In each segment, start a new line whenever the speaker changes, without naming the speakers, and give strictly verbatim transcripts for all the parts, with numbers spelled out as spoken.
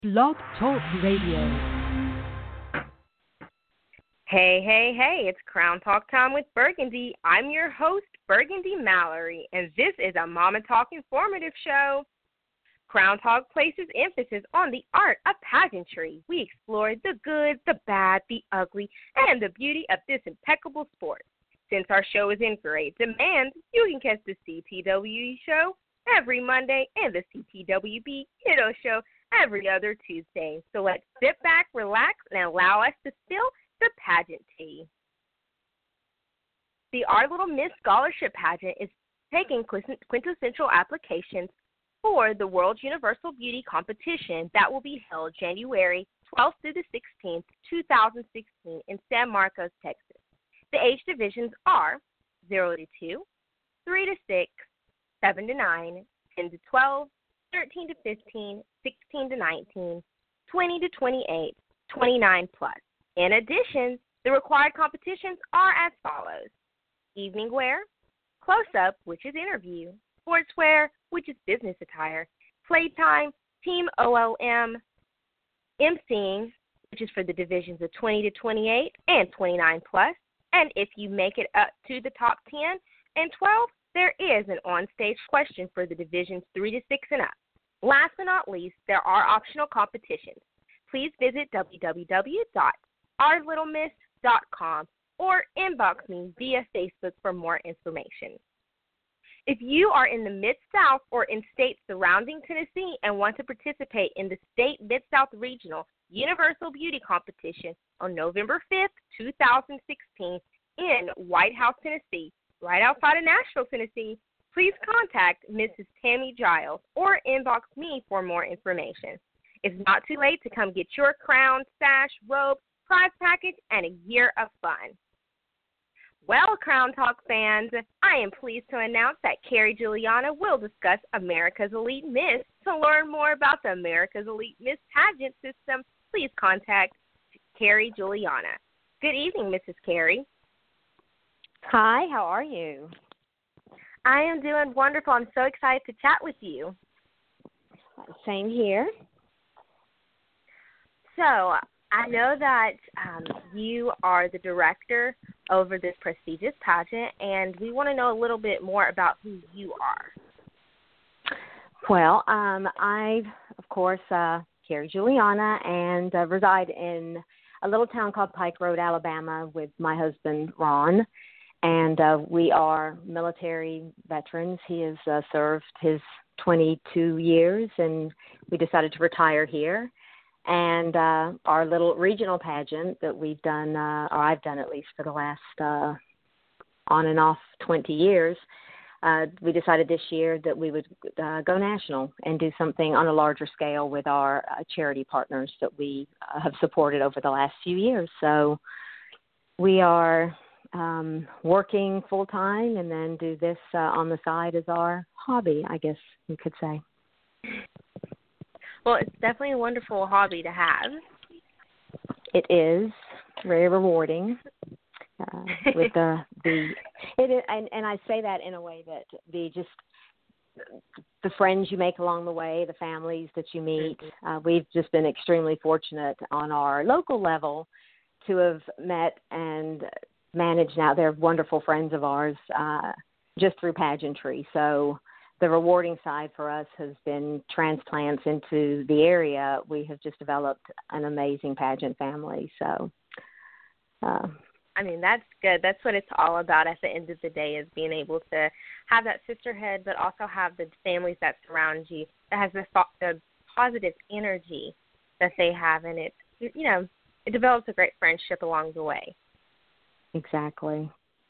Blog Talk Radio.
Hey, hey, hey, it's Crown Talk time with Burgundy. I'm your host, Burgundy Mallory, and this is a Mama Talk informative show. Crown Talk places emphasis on the art of pageantry. We explore the good, the bad, the ugly, and the beauty of this impeccable sport. Since our show is in great demand, you can catch the C T W E show every Monday and the C T W B Kiddo show every other Tuesday. So let's sit back, relax, and allow us to spill the pageant tea. The Our Little Miss Scholarship Pageant is taking quintessential applications for the World's Universal Beauty Competition that will be held January twelfth through the sixteenth, twenty sixteen in San Marcos, Texas. The age divisions are zero to two, three to six, seven to nine, ten to twelve, thirteen to fifteen, sixteen to nineteen, twenty to twenty-eight, twenty-nine plus. In addition, the required competitions are as follows: evening wear, close-up, which is interview, sportswear, which is business attire, playtime, team O L M, emceeing, which is for the divisions of twenty to twenty-eight and twenty-nine plus, and if you make it up to the top ten and twelve, there is an on-stage question for the divisions three to six and up. Last but not least, there are optional competitions. Please visit w w w dot our little miss dot com or inbox me via Facebook for more information. If you are in the Mid-South or in states surrounding Tennessee and want to participate in the State Mid-South Regional Universal Beauty Competition on November fifth, twenty sixteen in White House, Tennessee, right outside of Nashville, Tennessee, please contact Missus Tammy Giles or inbox me for more information. It's not too late to come get your crown, sash, robe, prize package, and a year of fun. Well, Crown Talk fans, I am pleased to announce that Carrie Juliana will discuss America's Elite Miss. To learn more about the America's Elite Miss pageant system, please contact Carrie Juliana. Good evening, Missus Carrie.
Hi, how are you?
I am doing wonderful. I'm so excited to chat with you.
Same here.
So, I know that um, you are the director over this prestigious pageant, and we want to know a little bit more about who you are.
Well, um, I, of course, uh, Carrie Juliana, and uh, reside in a little town called Pike Road, Alabama, with my husband, Ron. And uh, we are military veterans. He has uh, served his twenty-two years, and we decided to retire here. And uh, our little regional pageant that we've done, uh, or I've done at least for the last uh, on and off twenty years, uh, we decided this year that we would uh, go national and do something on a larger scale with our uh, charity partners that we uh, have supported over the last few years. So we are um, working full time and then do this uh, on the side as our hobby, I guess you could say.
Well, it's definitely a wonderful hobby to have.
It is very rewarding. Uh, with the the it is, and, and I say that in a way that the just the friends you make along the way, the families that you meet. Uh, we've just been extremely fortunate on our local level to have met and managed. Now they're wonderful friends of ours uh, just through pageantry. So the rewarding side for us has been transplants into the area. We have just developed an amazing pageant family. So, uh,
I mean, that's good. That's what it's all about at the end of the day, is being able to have that sisterhood, but also have the families that surround you that has the, the positive energy that they have. And it, you know, it develops a great friendship along the way.
Exactly.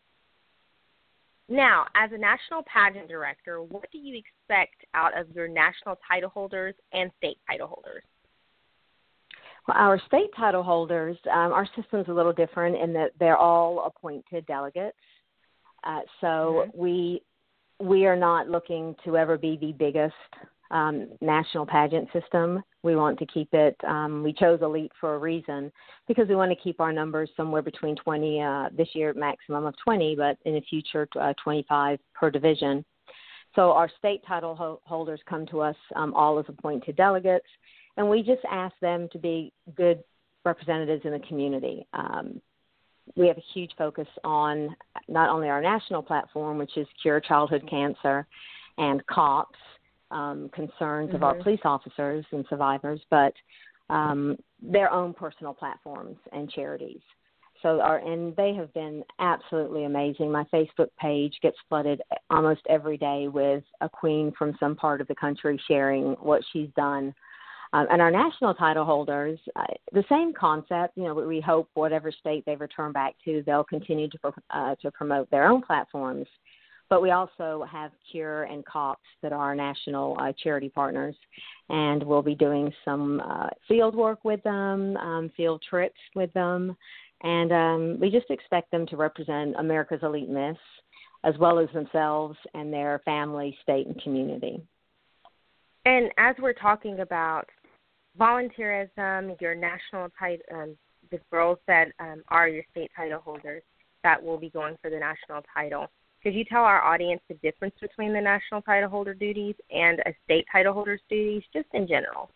Now, as a national pageant director, what do you expect out of your national title holders and state title holders?
Well, our state title holders, um, our system's a little different in that they're all appointed delegates. Uh, so mm-hmm. we we are not looking to ever be the biggest um, national pageant system. We want to keep it, um, we chose Elite for a reason, because we want to keep our numbers somewhere between twenty, uh, this year maximum of twenty, but in the future uh, twenty-five per division. So our state title ho- holders come to us um, all as appointed delegates, and we just ask them to be good representatives in the community. Um, we have a huge focus on not only our national platform, which is Cure Childhood Cancer, and COPS, um, concerns mm-hmm. of our police officers and survivors, but um, their own personal platforms and charities. So our, and they have been absolutely amazing. My Facebook page gets flooded almost every day with a queen from some part of the country sharing what she's done. Um, and our national title holders, uh, the same concept. You know, we hope whatever state they return back to, they'll continue to uh, to promote their own platforms. But we also have Cure and COPS that are our national uh, charity partners, and we'll be doing some uh, field work with them, um, field trips with them. And um, we just expect them to represent America's elite myths, as well as themselves and their family, state, and community.
And as we're talking about volunteerism, your national title, um, the girls that um, are your state title holders that will be going for the national title, could you tell our audience the difference between the national title holder duties and a state title holder's duties, just in general?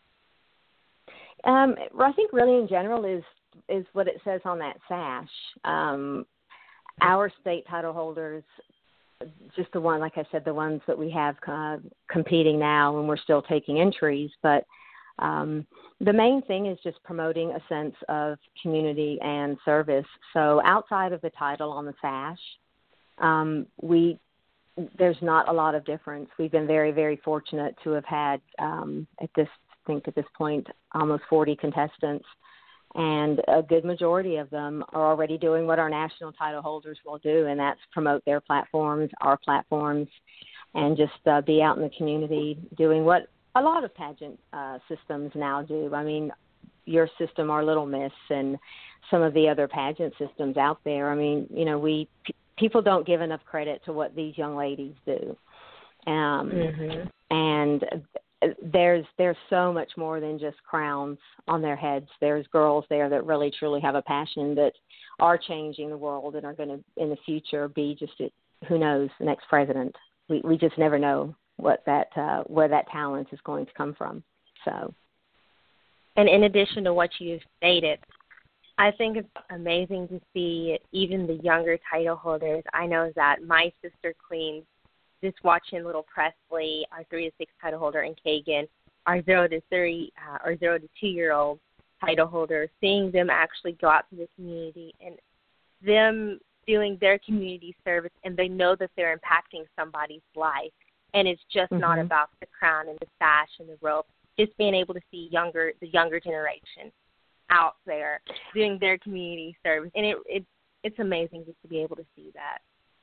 Um, I think really in general is is what it says on that sash. Um, our state title holders, just the one, like I said, the ones that we have uh, competing now, and we're still taking entries, but um, the main thing is just promoting a sense of community and service. So outside of the title on the sash, um, we there's not a lot of difference. We've been very, very fortunate to have had um, at this, I think at this point, almost forty contestants. And a good majority of them are already doing what our national title holders will do, and that's promote their platforms, our platforms, and just uh, be out in the community doing what a lot of pageant uh, systems now do. I mean, your system, our Little Miss, and some of the other pageant systems out there. I mean, you know, we p- people don't give enough credit to what these young ladies do. Um, mm-hmm. And there's there's so much more than just crowns on their heads. There's girls there that really truly have a passion, that are changing the world and are going to in the future be just who knows the next president. We we just never know what that uh, where that talent is going to come from. So,
and in addition to what you stated, I think it's amazing to see even the younger title holders. I know that my sister queens, just watching little Presley, our three to six title holder, and Kagan, our zero to three uh, or zero to two year old title holder, seeing them actually go out to the community and them doing their community service, and they know that they're impacting somebody's life, and it's just mm-hmm. not about the crown and the sash and the rope. Just being able to see younger the younger generation out there doing their community service, and it, it it's amazing just to be able to see that.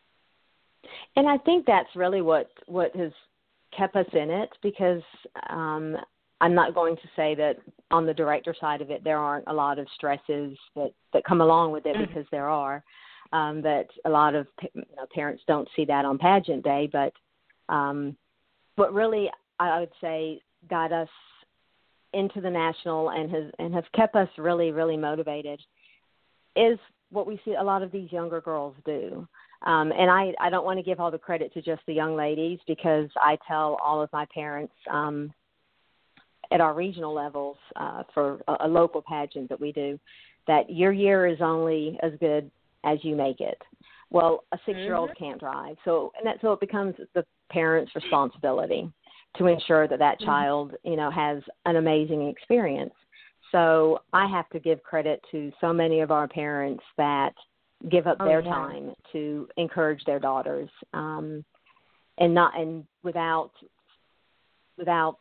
And I think that's really what, what has kept us in it, because um, I'm not going to say that on the director side of it there aren't a lot of stresses that, that come along with it, mm-hmm. because there are, um, that a lot of you know, parents don't see that on pageant day. But um, what really, I would say, got us into the national and has, and has kept us really, really motivated is what we see a lot of these younger girls do. Um, and I, I don't want to give all the credit to just the young ladies, because I tell all of my parents um, at our regional levels uh, for a, a local pageant that we do, that your year is only as good as you make it. Well, a six-year-old mm-hmm. can't drive. So, and that, so it becomes the parent's responsibility to ensure that that mm-hmm. child, you know, has an amazing experience. So I have to give credit to so many of our parents that give up oh, their yeah. time to encourage their daughters, um, and not and without without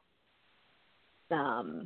um,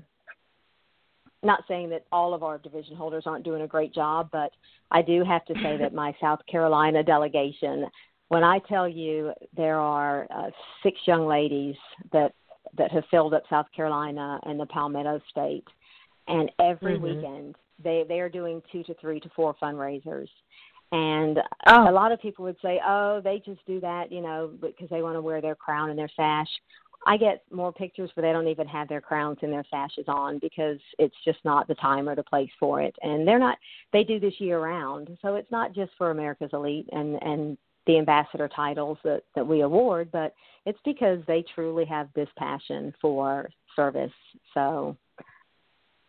not saying that all of our division holders aren't doing a great job, but I do have to say that my South Carolina delegation, when I tell you there are uh, six young ladies that that have filled up South Carolina and the Palmetto State, and every mm-hmm. weekend they they are doing two to three to four fundraisers. And oh. a lot of people would say, oh, they just do that, you know, because they want to wear their crown and their sash. I get more pictures where they don't even have their crowns and their sashes on, because it's just not the time or the place for it. And they're not, they do this year round. So it's not just for America's Elite and, and the ambassador titles that, that we award, but it's because they truly have this passion for service. So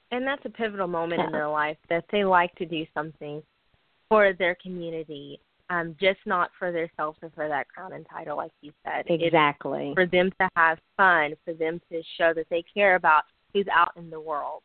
And that's a pivotal moment in their life that they like to do something for their community, um, just not for themselves or for that crown and title, like you said.
Exactly.
It's for them to have fun, for them to show that they care about who's out in the world.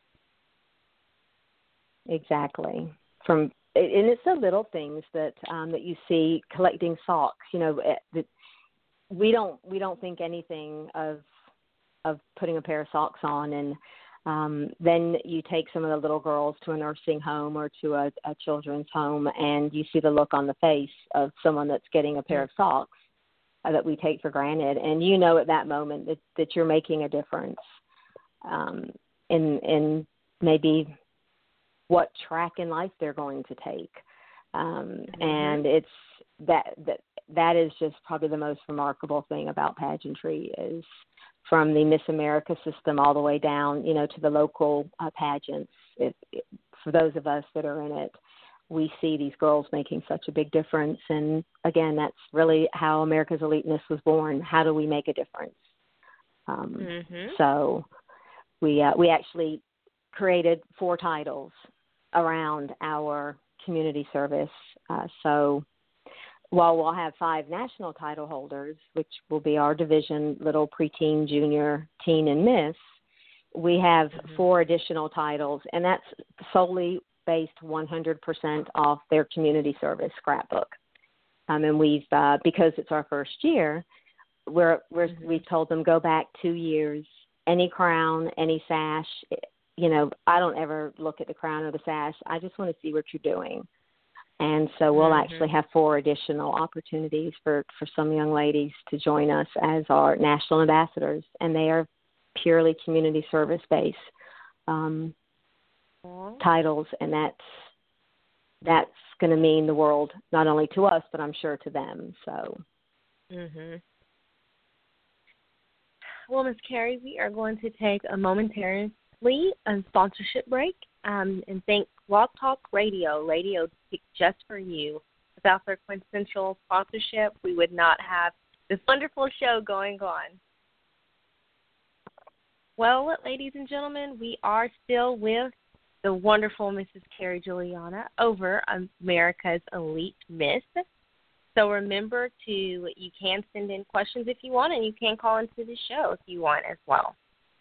Exactly. From and it's the little things that um, that you see, collecting socks. You know, that we don't we don't think anything of of putting a pair of socks on, and um, then you take some of the little girls to a nursing home or to a, a children's home, and you see the look on the face of someone that's getting a pair of socks uh, that we take for granted, and you know at that moment that, that you're making a difference um, in in maybe what track in life they're going to take, um,
mm-hmm.
and it's that that that is just probably the most remarkable thing about pageantry is. From the Miss America system all the way down, you know, to the local uh, pageants. It, it, for those of us that are in it, we see these girls making such a big difference. And again, that's really how America's Elite Miss was born. How do we make a difference? Um,
mm-hmm.
So we uh, we actually created four titles around our community service. Uh, so. While we'll have five national title holders, which will be our division, little, preteen, junior, teen, and miss, we have mm-hmm. four additional titles, and that's solely based one hundred percent off their community service scrapbook. Um, and we've, uh, because it's our first year, we're, we're, mm-hmm. we've told them go back two years, any crown, any sash. You know, I don't ever look at the crown or the sash. I just want to see what you're doing. And so we'll mm-hmm. actually have four additional opportunities for, for some young ladies to join us as our national ambassadors, and they are purely community service-based um, mm-hmm. titles, and that's that's going to mean the world not only to us, but I'm sure to them. So,
mm-hmm. Well, Miz Carrie, we are going to take a momentarily a sponsorship break um, and thank Blog Talk Radio, radio picked just for you. Without their quintessential sponsorship, we would not have this wonderful show going on. Well, ladies and gentlemen, we are still with the wonderful Missus Carrie Juliana over America's Elite Miss. So remember to, you can send in questions if you want, and you can call into the show if you want as well.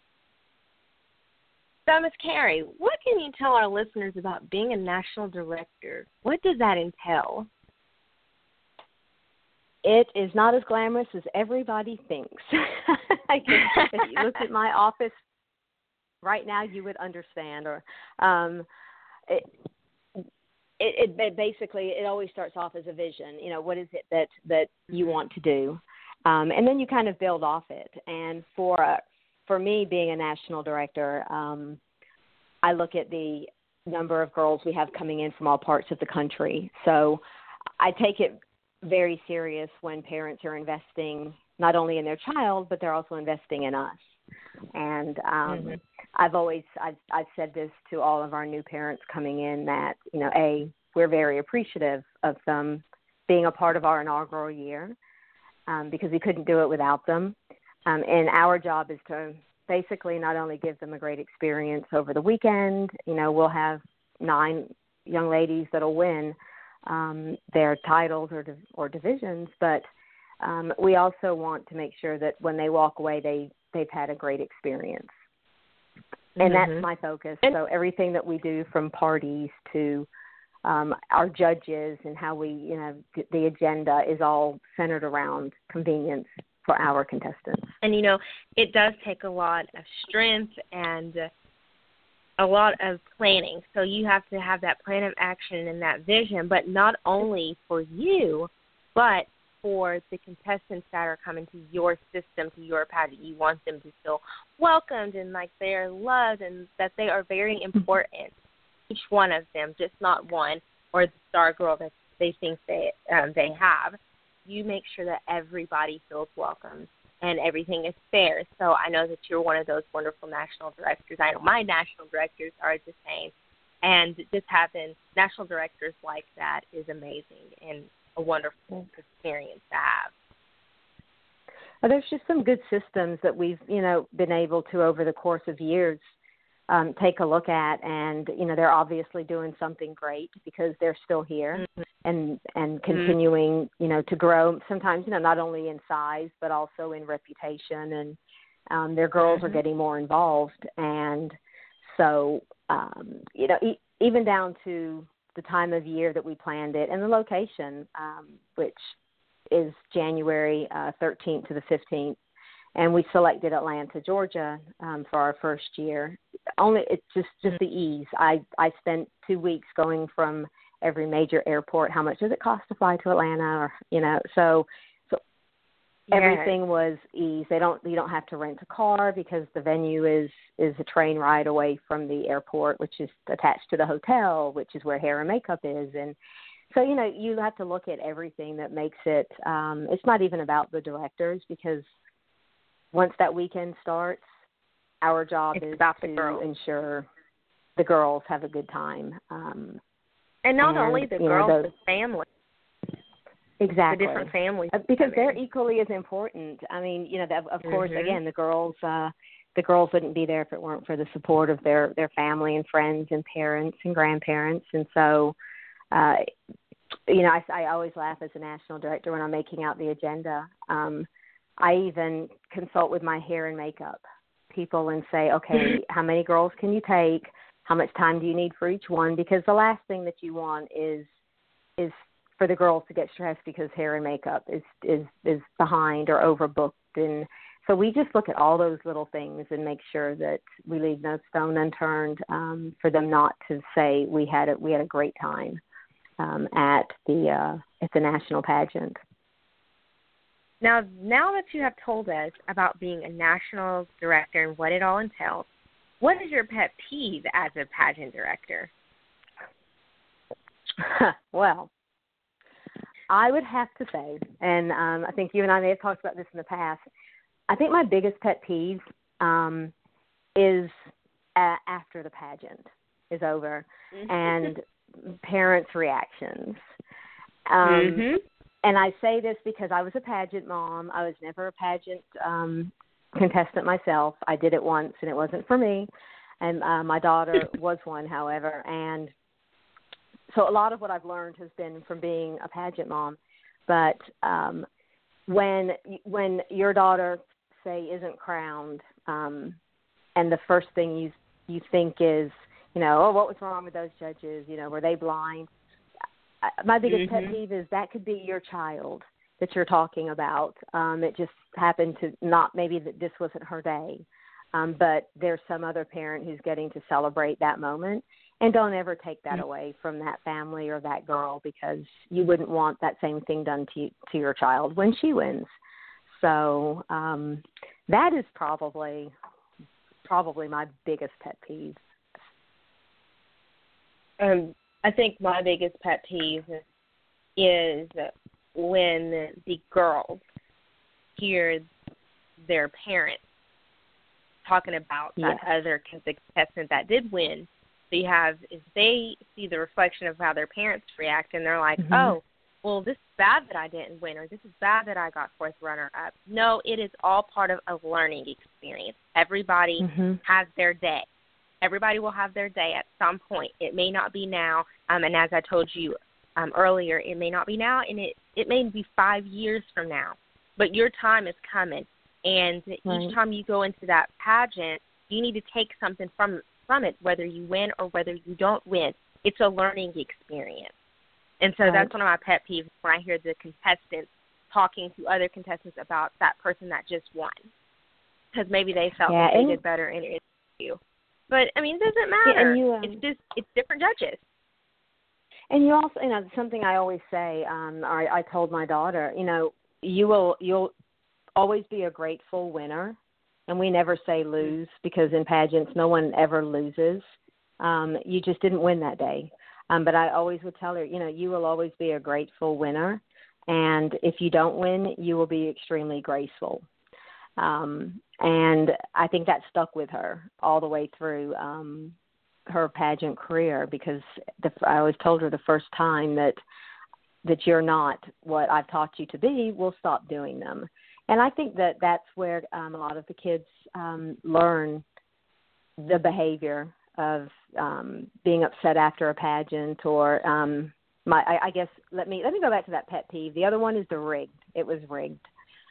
So, Miz Carrie, what can you tell our listeners about being a national director? What does that entail?
It is not as glamorous as everybody thinks. I guess if you looked at my office right now, you would understand. Or um, it, it, it basically it always starts off as a vision. You know, what is it that that you want to do, um, and then you kind of build off it. And for uh, for me, being a national director, um, I look at the number of girls we have coming in from all parts of the country. So I take it very serious when parents are investing not only in their child, but they're also investing in us. And um, mm-hmm. I've always I've, I've said this to all of our new parents coming in that, you know, A, we're very appreciative of them being a part of our inaugural year um, because we couldn't do it without them. Um, and our job is to basically not only give them a great experience over the weekend. You know, we'll have nine young ladies that'll win um, their titles or div- or divisions, but um, we also want to make sure that when they walk away, they, they've had a great experience. And mm-hmm. that's my focus. So everything that we do, from parties to um, our judges and how we, you know, the agenda is all centered around convenience for our contestants.
And, you know, it does take a lot of strength and a lot of planning. So you have to have that plan of action and that vision, but not only for you, but for the contestants that are coming to your system, to your pageant. You want them to feel welcomed and like they're loved and that they are very important, each one of them, just not one or the star girl that they think they um, they have. You make sure that everybody feels welcome and everything is fair. So I know that you're one of those wonderful national directors. I know my national directors are the same. And just having national directors like that is amazing and a wonderful experience to have.
Well, there's just some good systems that we've, you know, been able to over the course of years um, take a look at. And, you know, they're obviously doing something great because they're still here mm-hmm. and, and continuing, mm-hmm. you know, to grow sometimes, you know, not only in size, but also in reputation. And um, their girls mm-hmm. are getting more involved. And so, um, you know, e- even down to the time of year that we planned it and the location, um, which is January uh, thirteenth to the fifteenth. And we selected Atlanta, Georgia, um, for our first year. Only it's just, just the ease. I, I spent two weeks going from every major airport. How much does it cost to fly to Atlanta? Or you know, so so yes. everything was ease. They don't you don't have to rent a car because the venue is is a train ride away from the airport, which is attached to the hotel, which is where hair and makeup is. And so you know you have to look at everything that makes it. Um, it's not even about the directors because once that weekend starts, our job
it's
is
about
to
the girls.
ensure the girls have a good time. Um,
and not
and,
only the
you
girls,
know, the,
the family.
Exactly.
The different families.
Uh, because they're equally as important. I mean, you know, the, of course,
mm-hmm.
again, the girls uh, the girls wouldn't be there if it weren't for the support of their, their family and friends and parents and grandparents. And so, uh, you know, I, I always laugh as a national director when I'm making out the agenda. Um, I even consult with my hair and makeup people and say, okay, how many girls can you take? How much time do you need for each one? Because the last thing that you want is is for the girls to get stressed because hair and makeup is is, is behind or overbooked. And so we just look at all those little things and make sure that we leave no stone unturned um, for them not to say we had a, we had a great time um, at the uh, at the national pageant.
Now, now that you have told us about being a national director and what it all entails, what is your pet peeve as a pageant director?
Well, I would have to say, and um, I think you and I may have talked about this in the past, I think my biggest pet peeve um, is uh, after the pageant is over and parents' reactions. Um,
mm-hmm.
And I say this because I was a pageant mom. I was never a pageant um, contestant myself. I did it once, and it wasn't for me. And uh, my daughter was one, however. And so a lot of what I've learned has been from being a pageant mom. But um, when when your daughter, say, isn't crowned, um, and the first thing you you think is, you know, oh, what was wrong with those judges? You know, were they blind? My biggest
mm-hmm.
pet peeve is that could be your child that you're talking about. Um, it just happened to not, maybe that this wasn't her day, um, but there's some other parent who's getting to celebrate that moment. And don't ever take that mm-hmm. away from that family or that girl because you wouldn't want that same thing done to you, to your child when she wins. So um, that is probably probably my biggest pet peeve.
Um. I think my biggest pet peeve is when the girls hear their parents talking about that
yes.
other contestant that did win. So you have, if they see the reflection of how their parents react and they're like, mm-hmm. oh, well, this is bad that I didn't win or this is bad that I got fourth runner-up. No, it is all part of a learning experience. Everybody mm-hmm. has their day. Everybody will have their day at some point. It may not be now, um, and as I told you um, earlier, it may not be now, and it, it may be five years from now. But your time is coming, and right. each time you go into that pageant, you need to take something from from it, whether you win or whether you don't win. It's a learning experience. And so right. that's one of my pet peeves when I hear the contestants talking to other contestants about that person that just won, because maybe they felt
yeah,
that they did better in an interview. But, I mean, it doesn't matter.
Yeah, you, um,
it's just, it's different judges.
And you also, you know, something I always say, um, I, I told my daughter, you know, you will, you'll always be a grateful winner. And we never say lose because in pageants, no one ever loses. Um, you just didn't win that day. Um, but I always would tell her, you know, you will always be a grateful winner. And if you don't win, you will be extremely graceful. Um, and I think that stuck with her all the way through um, her pageant career because the, I always told her the first time that that you're not what I've taught you to be, we'll stop doing them. And I think that that's where um, a lot of the kids um, learn the behavior of um, being upset after a pageant, or um, my I, I guess let me let me go back to that pet peeve. The other one is the rigged. It was rigged.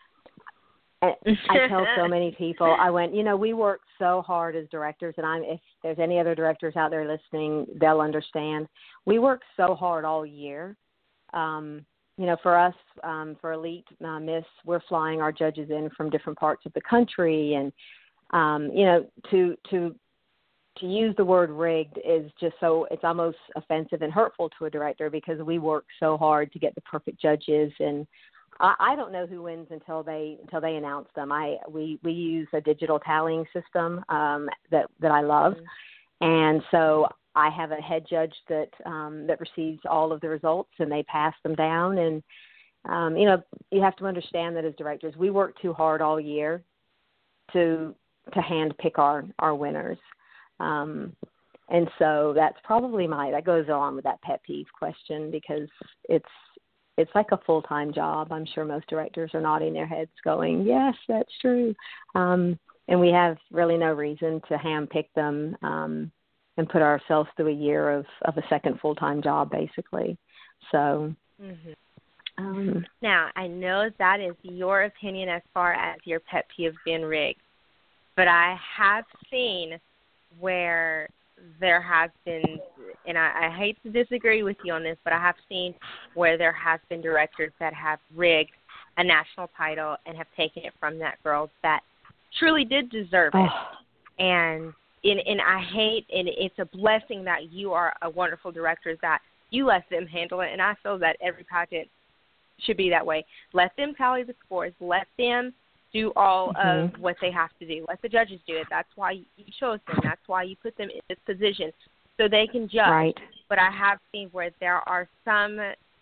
And I tell so many people, I went, you know, we work so hard as directors, and I'm, if there's any other directors out there listening, they'll understand. We work so hard all year. Um, you know, for us, um, for Elite uh, Miss, we're flying our judges in from different parts of the country, and um, you know, to to to use the word rigged is just so, it's almost offensive and hurtful to a director, because we work so hard to get the perfect judges, and I don't know who wins until they until they announce them. I we, we use a digital tallying system um, that that I love, mm-hmm. and so I have a head judge that um, that receives all of the results, and they pass them down. And um, you know, you have to understand that as directors, we work too hard all year to to hand pick our our winners, um, and so that's probably my that goes along with that pet peeve question, because it's. It's like a full-time job. I'm sure most directors are nodding their heads going, yes, that's true. Um, and we have really no reason to handpick them um, and put ourselves through a year of, of a second full-time job, basically. So
mm-hmm.
um,
now, I know that is your opinion as far as your pet peeve being rigged, but I have seen where there has been, and I, I hate to disagree with you on this, but I have seen where there has been directors that have rigged a national title and have taken it from that girl that truly did deserve it.
Oh.
And, and and I hate, and it's a blessing that you are a wonderful director, that you let them handle it, and I feel that every pageant should be that way. Let them tally the scores. Let them do all
mm-hmm.
of what they have to do. Let the judges do it. That's why you chose them. That's why you put them in this position, so they can judge.
Right.
But I have seen where there are some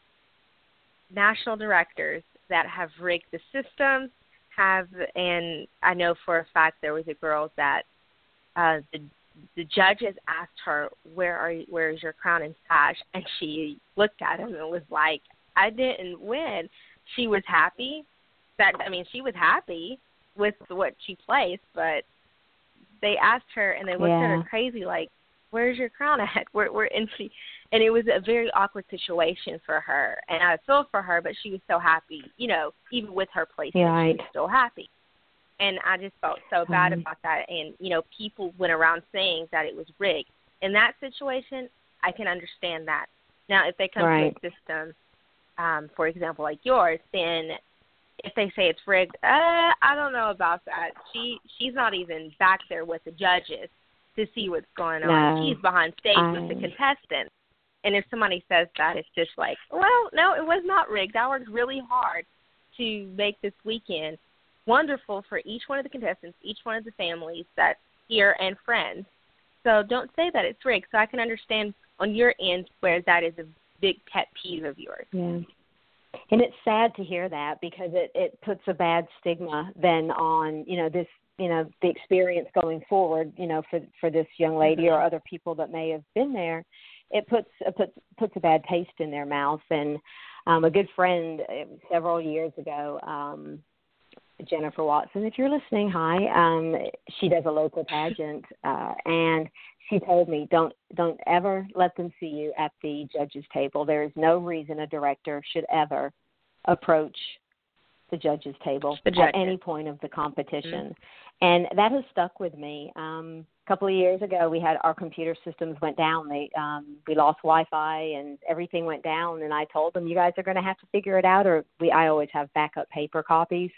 national directors that have rigged the systems, have, and I know for a fact there was a girl that uh, the the judges asked her, where are you, where is your crown and sash? And she looked at him and was like, I didn't win. She was happy. That I mean, she was happy with what she placed, but they asked her and they looked
yeah.
at her crazy, like, "Where's your crown at?" Where, where, and she, and it was a very awkward situation for her. And I feel for her, but she was so happy, you know, even with her placement,
yeah, right.
she was still happy. And I just felt so bad
um,
about that. And you know, people went around saying that it was rigged. In that situation, I can understand that. Now, if they come
right.
to a system, um, for example, like yours, then if they say it's rigged, uh, I don't know about that. She she's not even back there with the judges to see what's going on.
No,
She's behind stage
I...
with the contestants. And if somebody says that, it's just like, well, no, it was not rigged. I worked really hard to make this weekend wonderful for each one of the contestants, each one of the families that's here, and friends. So don't say that it's rigged. So I can understand on your end where that is a big pet peeve of yours.
Yeah. And it's sad to hear that, because it, it puts a bad stigma then on, you know, this, you know, the experience going forward, you know, for for this young lady mm-hmm. or other people that may have been there. It puts it puts puts a bad taste in their mouth. And um, a good friend uh, several years ago, um, Jennifer Watson, if you're listening, hi. Um, she does a local pageant, uh, and she told me, don't don't ever let them see you at the judges' table. There is no reason a director should ever approach the judges' table
the judges.
at any point of the competition. Mm-hmm. And that has stuck with me. Um, a couple of years ago, we had our computer systems went down. They um, we lost Wi-Fi and everything went down. And I told them, you guys are going to have to figure it out, or we I always have backup paper copies.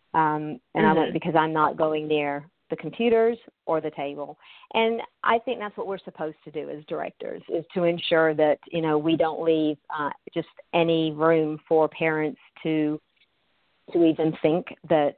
Um, and mm-hmm. I went, because I'm not going near the computers or the table. And I think that's what we're supposed to do as directors, is to ensure that, you know, we don't leave uh, just any room for parents to to even think that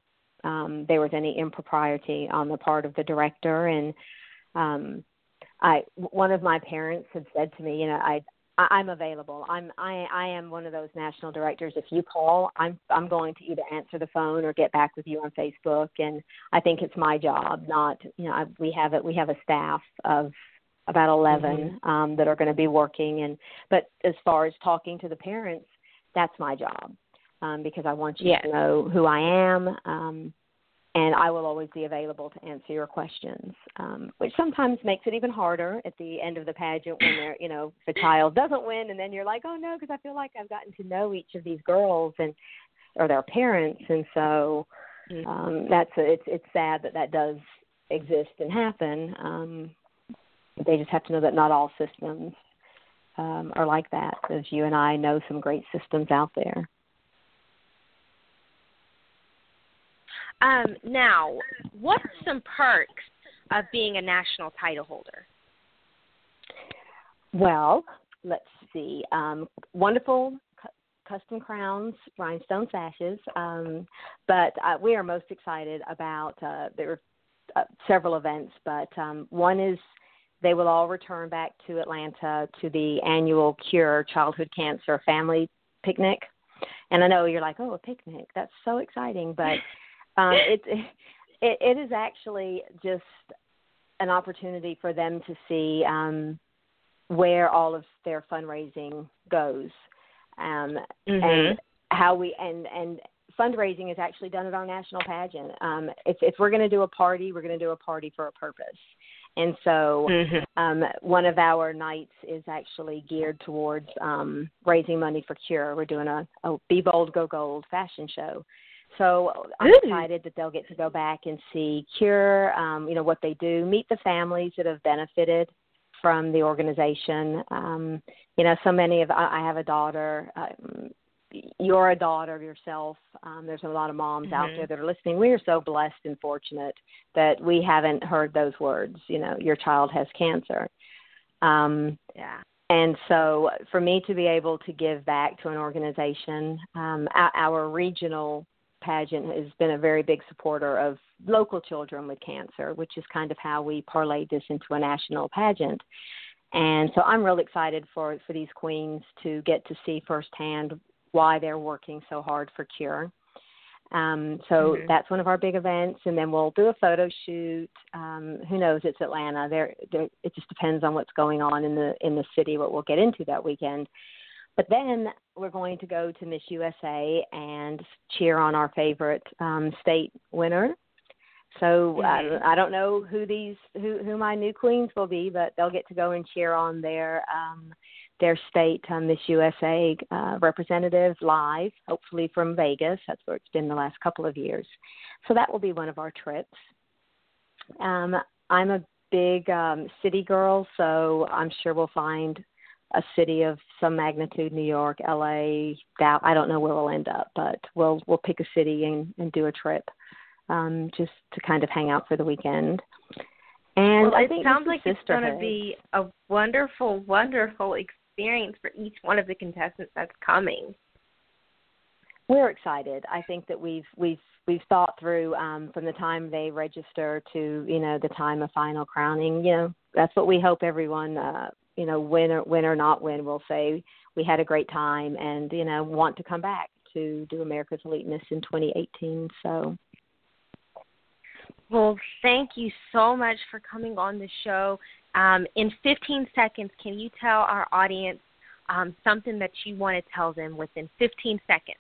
um, there was any impropriety on the part of the director. And um, I, one of my parents had said to me, you know, I, I'm available. I'm I, I am one of those national directors. If you call, I'm I'm going to either answer the phone or get back with you on Facebook. And I think it's my job, not you know I, we have it. We have a staff of about eleven mm-hmm. um, that are going to be working. And but as far as talking to the parents, that's my job um, because I want you
yes.
to know who I am. Um, and I will always be available to answer your questions, um, which sometimes makes it even harder at the end of the pageant when they're, you know, if a child doesn't win, and then you're like, oh no, because I feel like I've gotten to know each of these girls and or their parents, and so um, that's a, it's it's sad that that does exist and happen. Um, they just have to know that not all systems um, are like that, because you and I know some great systems out there.
Um, now, what are some perks of being a national title holder?
Well, let's see. Um, wonderful cu- custom crowns, rhinestone sashes, um, but uh, we are most excited about, uh, there are uh, several events, but um, one is they will all return back to Atlanta to the annual Cure Childhood Cancer Family Picnic. And I know you're like, oh, a picnic, that's so exciting, but Um, it, it it is actually just an opportunity for them to see um, where all of their fundraising goes, um,
mm-hmm.
and how we and and fundraising is actually done at our national pageant. Um, if if we're going to do a party, we're going to do a party for a purpose, and so
mm-hmm. um,
one of our nights is actually geared towards um, raising money for Cure. We're doing a, a Be Bold, Go Gold fashion show. So I'm
Ooh.
excited that they'll get to go back and see Cure, um, you know, what they do, meet the families that have benefited from the organization. Um, you know, so many of, I, I have a daughter, um, you're a daughter yourself. Um, there's a lot of moms
mm-hmm.
out there that are listening. We are so blessed and fortunate that we haven't heard those words, you know, your child has cancer. Um,
yeah.
And so for me to be able to give back to an organization, um, our, our regional pageant has been a very big supporter of local children with cancer, which is kind of how we parlayed this into a national pageant. And so I'm really excited for, for these queens to get to see firsthand why they're working so hard for Cure. Um, so mm-hmm. that's one of our big events, and then we'll do a photo shoot. Um, who knows? It's Atlanta. There, there, it just depends on what's going on in the in the city. What we'll get into that weekend. But then we're going to go to Miss U S A and cheer on our favorite um, state winner. So
mm-hmm.
I, I don't know who these who, who my new queens will be, but they'll get to go and cheer on their um, their state um, Miss U S A uh, representative live, hopefully from Vegas. That's where it's been the last couple of years. So that will be one of our trips. Um, I'm a big um, city girl, so I'm sure we'll find a city of some magnitude, New York, L A, Dallas. I don't know where we'll end up, but we'll we'll pick a city and, and do a trip um, just to kind of hang out for the weekend. And
well,
I
it
think
sounds like it's going to
sisterhood.
be a wonderful, wonderful experience for each one of the contestants that's coming.
We're excited. I think that we've we've we've thought through um, from the time they register to you know the time of final crowning. You know that's what we hope everyone uh, you know win or win or not win will say we had a great time and you know want to come back to do America's Elite Miss in twenty eighteen. So.
Well, thank you so much for coming on the show. Um, in fifteen seconds, can you tell our audience um, something that you want to tell them within fifteen seconds?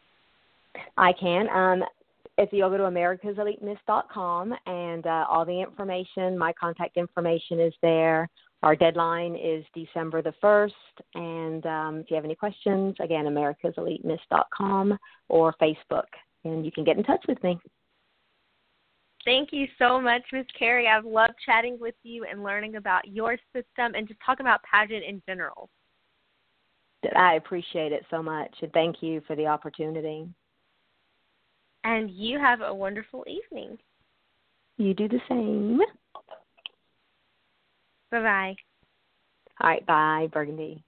I can. Um, if you'll go to americas elite miss dot com and uh, all the information, my contact information is there. Our deadline is December the first. And um, if you have any questions, again, americas elite miss dot com or Facebook, and you can get in touch with me.
Thank you so much, Miz Carrie. I've loved chatting with you and learning about your system and just talking about pageant in general.
I appreciate it so much, and thank you for the opportunity.
And you have a wonderful evening.
You do the same.
Bye-bye.
All right, bye, Burgundy.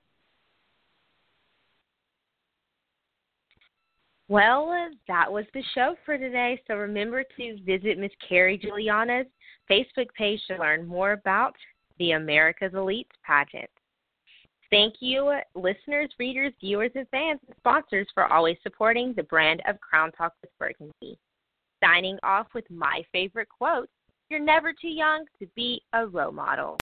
Well, that was the show for today. So remember to visit Miss Carrie Juliana's Facebook page to learn more about the America's Elite pageant. Thank you, listeners, readers, viewers, and fans and sponsors for always supporting the brand of Crown Talk with Burgundy. Signing off with my favorite quote, "You're never too young to be a role model."